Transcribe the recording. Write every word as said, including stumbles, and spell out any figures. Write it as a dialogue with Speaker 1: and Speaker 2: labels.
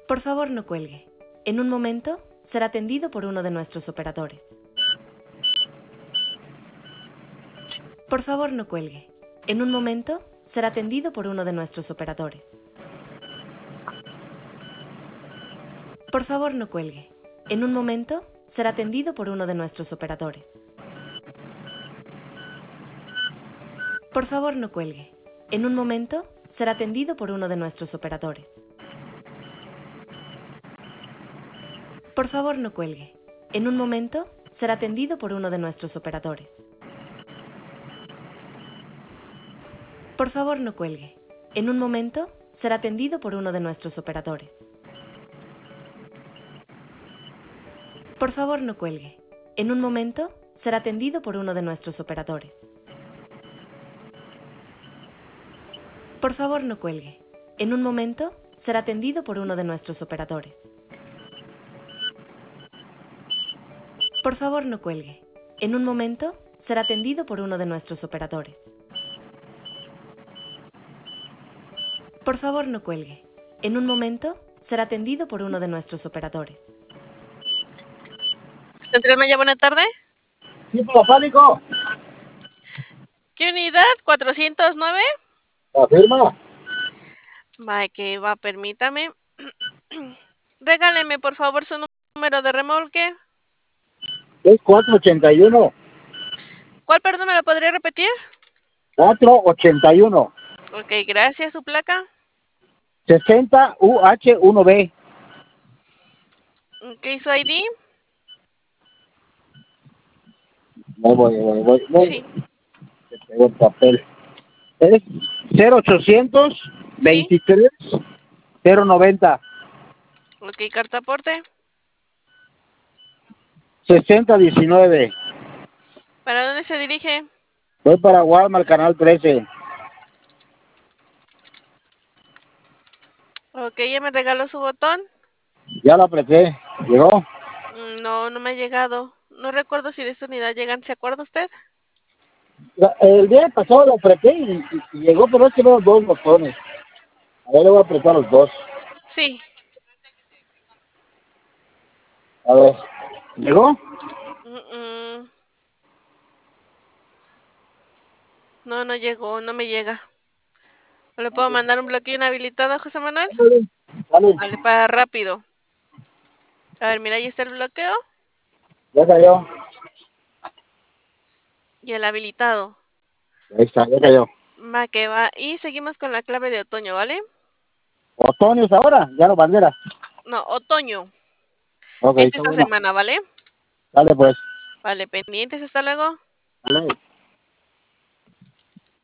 Speaker 1: Por favor, no cuelgue. En un momento, será atendido por uno de nuestros operadores. Por favor, no cuelgue. En un momento, será atendido por uno de nuestros operadores. Por favor, no cuelgue. En un momento, será atendido por uno de nuestros operadores. Por favor, no cuelgue. En un momento, será atendido por uno de nuestros operadores. Por favor, no cuelgue. En un momento, será atendido por uno de nuestros operadores. Por favor, no cuelgue. En un momento, será atendido por uno de nuestros operadores. Por favor, no cuelgue. En un momento, será atendido por uno de nuestros operadores. Por favor, no cuelgue. En un momento, será atendido por uno de nuestros operadores. Por favor, no cuelgue. En un momento, será atendido por uno de nuestros operadores. Por favor, no cuelgue. En un momento, será atendido por uno de nuestros operadores.
Speaker 2: Central Maya, buena tarde.
Speaker 3: Sí, Pánico.
Speaker 2: ¿Qué unidad? ¿cuatrocientos nueve?
Speaker 3: Afirma.
Speaker 2: Va, que va, permítame. Regáleme, por favor, su número de remolque.
Speaker 3: Es cuatro ochenta y uno.
Speaker 2: ¿Cuál, perdón, me lo podría repetir?
Speaker 3: cuatro ochenta y uno.
Speaker 2: Ok, gracias. ¿Su placa?
Speaker 3: sesenta U H uno B.
Speaker 2: Ok, ¿su I D?
Speaker 3: Voy, voy, voy, voy. voy.
Speaker 2: Sí.
Speaker 3: Te pego el papel. Es cero ochocientos veintitrés cero noventa
Speaker 2: Ok, carta aporte.
Speaker 3: sesenta diecinueve.
Speaker 2: ¿Para dónde se dirige?
Speaker 3: Voy para Walmart, canal trece.
Speaker 2: Ok, ¿ya me regaló su botón?
Speaker 3: Ya lo apreté. ¿Llegó?
Speaker 2: No, no me ha llegado. No recuerdo si de esta unidad llegan. ¿Se acuerda usted?
Speaker 3: La- El día pasado lo apreté y, y- y llegó, pero es que veo dos botones. A ver, le voy a apretar los dos.
Speaker 2: Sí.
Speaker 3: A ver. ¿Llegó?
Speaker 2: Mm, mm. No, no llegó, no me llega. ¿O le puedo mandar un bloqueo inhabilitado, José Manuel?
Speaker 3: Dale.
Speaker 2: Vale, para rápido. A ver, mira, ahí está el bloqueo
Speaker 3: Ya cayó.
Speaker 2: y el habilitado.
Speaker 3: Ahí está, ya cayó.
Speaker 2: Va que va. Y seguimos con la clave de otoño, ¿vale?
Speaker 3: Otoño es ahora, ya no bandera.
Speaker 2: No, otoño.
Speaker 3: Ok,
Speaker 2: Es
Speaker 3: está
Speaker 2: esta
Speaker 3: bueno.
Speaker 2: semana, ¿vale?
Speaker 3: Dale pues.
Speaker 2: Vale, pendientes, hasta luego.
Speaker 3: Dale.